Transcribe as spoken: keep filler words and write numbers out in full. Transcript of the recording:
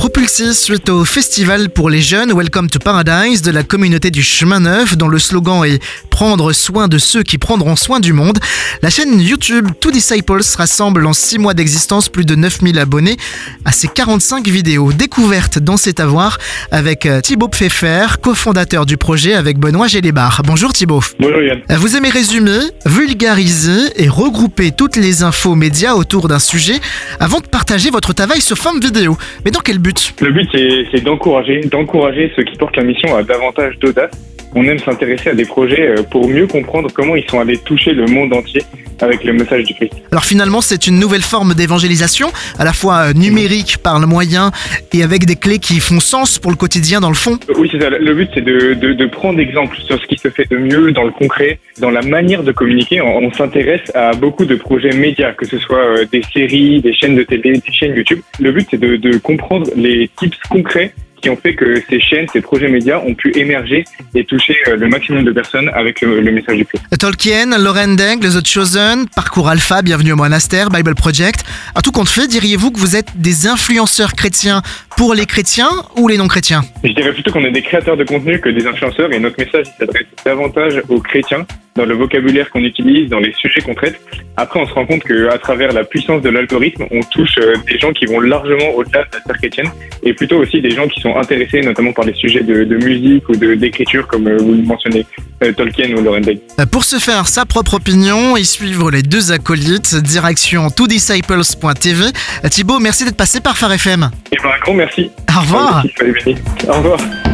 propulsé suite au festival pour les jeunes Welcome to Paradise de la communauté du Chemin Neuf, dont le slogan est « Prendre soin de ceux qui prendront soin du monde ». La chaîne YouTube Two Disciples rassemble en six mois d'existence plus de neuf mille abonnés à ses quarante-cinq vidéos découvertes dans cet avoir avec Thibaut Pfeffer, cofondateur du projet avec Benoît Gélébar. Bonjour Thibaut. Bonjour Yann. Vous aimez résumer, vulgariser et regrouper toutes les infos médias autour d'un sujet avant de partager votre travail sur forme vidéo. Mais dans quel but ? Le but c'est, c'est d'encourager, d'encourager ceux qui portent la mission à davantage d'audace. On aime s'intéresser à des projets pour mieux comprendre comment ils sont allés toucher le monde entier avec le message du Christ. Alors finalement, c'est une nouvelle forme d'évangélisation, à la fois numérique par le moyen et avec des clés qui font sens pour le quotidien dans le fond. Oui, c'est ça. Le but, c'est de, de, de prendre exemple sur ce qui se fait de mieux dans le concret, dans la manière de communiquer. On, on s'intéresse à beaucoup de projets médias, que ce soit des séries, des chaînes de télé, des chaînes YouTube. Le but, c'est de, de comprendre les tips concrets qui ont fait que ces chaînes, ces projets médias ont pu émerger et toucher le maximum de personnes avec le, le message du Christ. Tolkien, Lauren Daigle, The Chosen, Parcours Alpha, Bienvenue au Monastère, Bible Project. À tout compte fait, diriez-vous que vous êtes des influenceurs chrétiens pour les chrétiens ou les non-chrétiens ? Je dirais plutôt qu'on est des créateurs de contenu que des influenceurs et notre message s'adresse davantage aux chrétiens dans le vocabulaire qu'on utilise, dans les sujets qu'on traite. Après, on se rend compte qu'à travers la puissance de l'algorithme, on touche des gens qui vont largement au-delà de la sphère chrétienne et plutôt aussi des gens qui sont intéressés notamment par les sujets de, de musique ou de, d'écriture comme vous le mentionnez, euh, Tolkien ou Lauren Daigle. Pour se faire sa propre opinion et suivre les deux acolytes, direction two disciples point t v. Thibaut, merci d'être passé par Phare F M. Et bien un grand merci. Au revoir. Au revoir.